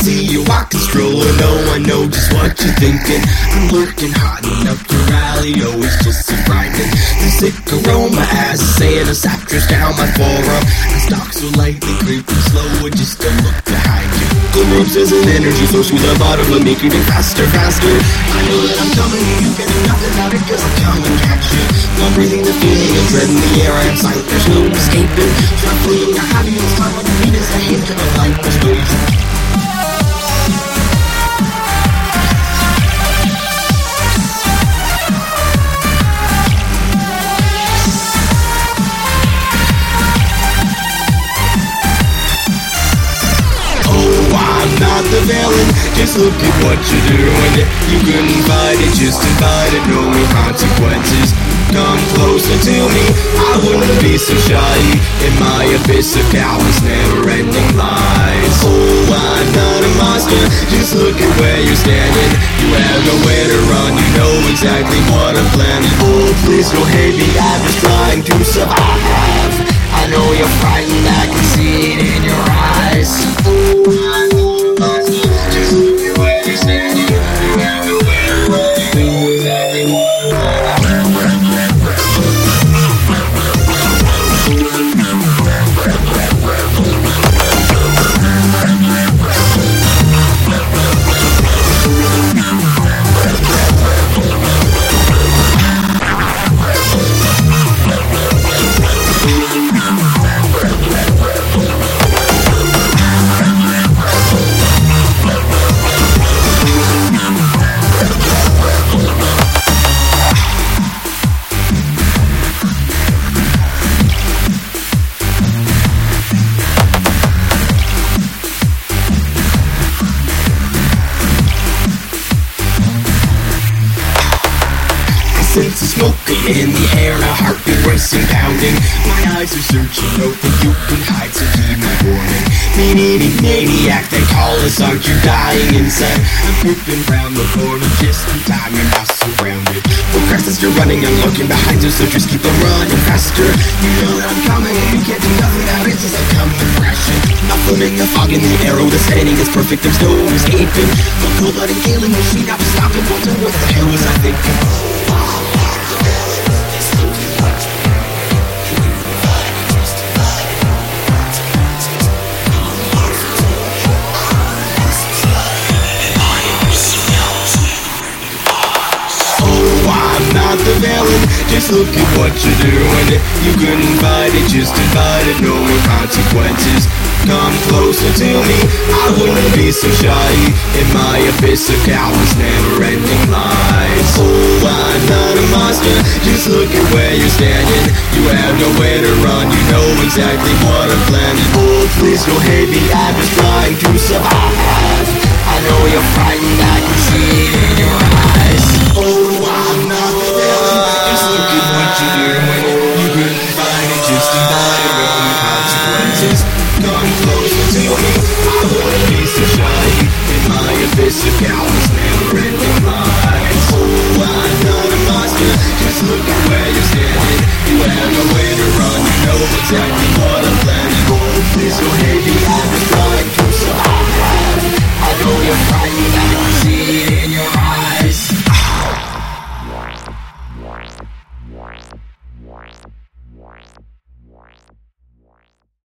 see you walking, strolling. Oh, I know just what you're thinking. I'm lurking, hiding up your alley. Always just so frightening. The sick aroma as a Santa saptress down my forearm. I stalk so lightly, creeping slow, just don't look behind you. The ropes as an energy flows through the bottom, but make you faster, faster. I know that I'm coming, you can do nothing about it, cause I'm coming to catch you. I'm breathing the feeling of dread in the air, I am silent, there's no escaping. Try fleeing, I have you, this time what you need is a hint of a light persuasion. Not the villain, just look at what you're doing. You couldn't fight it, just invite it, no consequences. Come closer to me, I wouldn't be so shy. In my abyss of cowardice, never-ending lies. Oh, I'm not a monster, just look at where you're standing. You have nowhere to run, you know exactly what I'm planning. Oh, please don't hate me, I'm just trying to survive. I know you're frightened, I can see it in your eyes. Oh, I know. Just look at where you're standing. You have nowhere to run. You know exactly what I'm sense of smoking in the air, and a heartbeat racing, pounding. My eyes are searching, open, you can hide, so keep me warning. Maniac, they call us, aren't you dying inside? I'm creeping round the corner, just in time, you're now surrounded. Progresses, you're running, I'm looking behind you, so just keep on running faster. You know that I'm coming, and you can't do nothing about it, since I'm coming crashing. Not floating, the fog in the arrow, the setting is perfect, there's no escaping. The cold-blooded killing machine, I'm stopping, wondering what the hell was I thinking? Not the villain, just look at what you're doing. You couldn't fight it, just invite it, no consequences. Come closer to me, I wouldn't be so shy. In my abyss of cowardice, never-ending lies. Oh, I'm not a monster, just look at where you're standing. You have nowhere to run, you know exactly what I'm planning. Oh, please don't hate me, I'm just trying to survive.